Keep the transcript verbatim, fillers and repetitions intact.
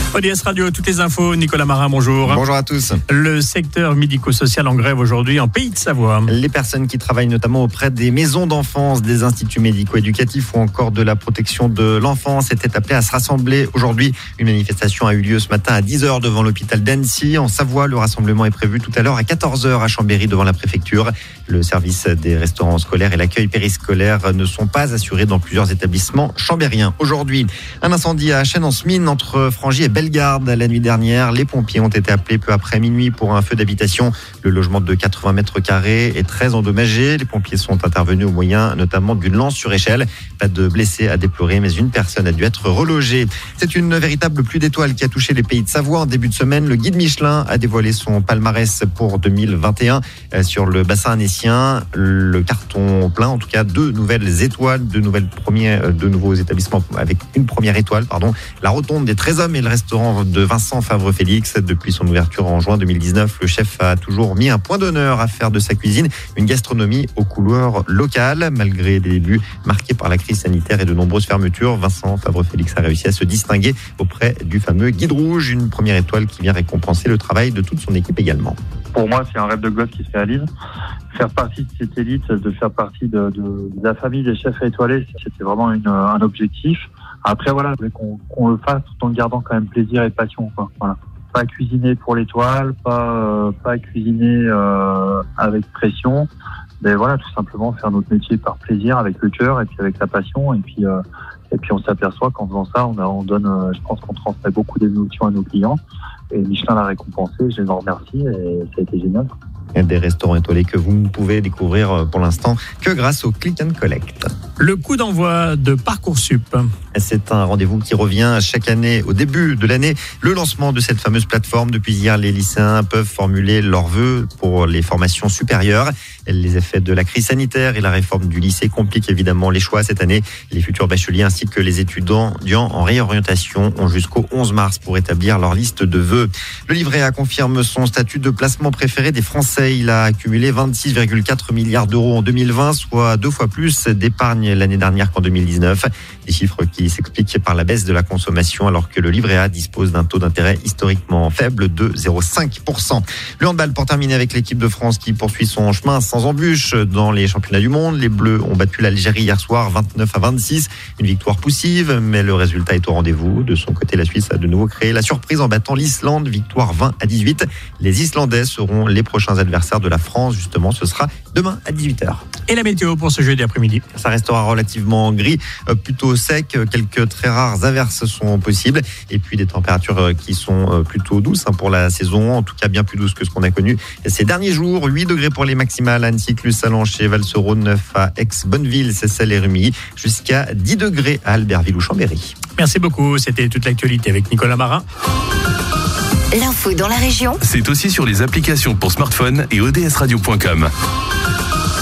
O D S Radio, toutes les infos. Nicolas Marin, bonjour. Bonjour à tous. Le secteur médico-social en grève aujourd'hui en Pays de Savoie. Les personnes qui travaillent notamment auprès des maisons d'enfance, des instituts médico-éducatifs ou encore de la protection de l'enfance étaient appelées à se rassembler aujourd'hui. Une manifestation a eu lieu ce matin à dix heures devant l'hôpital d'Annecy. En Savoie, le rassemblement est prévu tout à l'heure à quatorze heures à Chambéry devant la préfecture. Le service des restaurants scolaires et l'accueil périscolaire ne sont pas assurés dans plusieurs établissements chambériens. Aujourd'hui, un incendie à Chêne-en-Smine entre Frangy et Bellegarde. La nuit dernière, les pompiers ont été appelés peu après minuit pour un feu d'habitation. Le logement de quatre-vingts mètres carrés est très endommagé. Les pompiers sont intervenus au moyen notamment d'une lance sur échelle. Pas de blessés à déplorer, mais une personne a dû être relogée. C'est une véritable pluie d'étoiles qui a touché les Pays de Savoie en début de semaine. Le guide Michelin a dévoilé son palmarès pour deux mille vingt et un sur le bassin annécien. Le carton plein, en tout cas, deux nouvelles étoiles, deux nouvelles premières, deux nouveaux établissements avec une première étoile, pardon. La Rotonde des treize hommes et le restaurant de Vincent Favre-Félix. Depuis son ouverture en juin deux mille dix-neuf, le chef a toujours mis un point d'honneur à faire de sa cuisine une gastronomie aux couleurs locales. Malgré des débuts marqués par la crise sanitaire et de nombreuses fermetures, Vincent Favre-Félix a réussi à se distinguer auprès du fameux guide rouge, une première étoile qui vient récompenser le travail de toute son équipe également. Pour moi, c'est un rêve de gosse qui se réalise. Faire partie de cette élite, de faire partie de, de, de la famille des chefs étoilés, c'était vraiment une, un objectif. Après, voilà, je voulais qu'on, qu'on le fasse tout en gardant quand même plaisir et passion, quoi. Voilà. Pas cuisiner pour l'étoile, pas, euh, pas cuisiner euh, avec pression. Mais voilà, tout simplement faire notre métier par plaisir, avec le cœur et puis avec la passion. Et puis, euh, et puis on s'aperçoit qu'en faisant ça, on, a, on donne, euh, je pense qu'on transmet beaucoup d'émotions à nos clients. Et Michelin l'a récompensé, je les en remercie et ça a été génial. Des restaurants étoilés que vous ne pouvez découvrir pour l'instant que grâce au Click and Collect. Le coup d'envoi de Parcoursup. C'est un rendez-vous qui revient chaque année au début de l'année. Le lancement de cette fameuse plateforme. Depuis hier, les lycéens peuvent formuler leurs vœux pour les formations supérieures. Les effets de la crise sanitaire et la réforme du lycée compliquent évidemment les choix cette année. Les futurs bacheliers ainsi que les étudiants en réorientation ont jusqu'au onze mars pour établir leur liste de vœux. Le livret A confirme son statut de placement préféré des Français. Il a accumulé vingt-six virgule quatre milliards d'euros en deux mille vingt, soit deux fois plus d'épargne l'année dernière qu'en deux mille dix-neuf. Des chiffres qui s'expliquent par la baisse de la consommation alors que le livret A dispose d'un taux d'intérêt historiquement faible de zéro virgule cinq pour cent. Le handball pour terminer avec l'équipe de France qui poursuit son chemin sans embûche dans les championnats du monde. Les Bleus ont battu l'Algérie hier soir vingt-neuf à vingt-six. Une victoire poussive, mais le résultat est au rendez-vous. De son côté, la Suisse a de nouveau créé la surprise en battant l'Islande. Victoire vingt à dix-huit. Les Islandais seront les prochains adversaires de la France. Justement, ce sera demain à dix-huit heures. Et la météo pour ce jeudi après-midi? Ça restera relativement gris, plutôt sec. Quelques très rares averses sont possibles. Et puis des températures qui sont plutôt douces pour la saison. En tout cas, bien plus douces que ce qu'on a connu ces derniers jours. huit degrés pour les maximales à Annecy, Clus-Salanches, Val-Seraune, neuf à Aix, Bonneville, Seyssel et Rumilly. Jusqu'à dix degrés à Albertville ou Chambéry. Merci beaucoup. C'était toute l'actualité avec Nicolas Marin. L'info dans la région, c'est aussi sur les applications pour smartphone et o d s radio point com.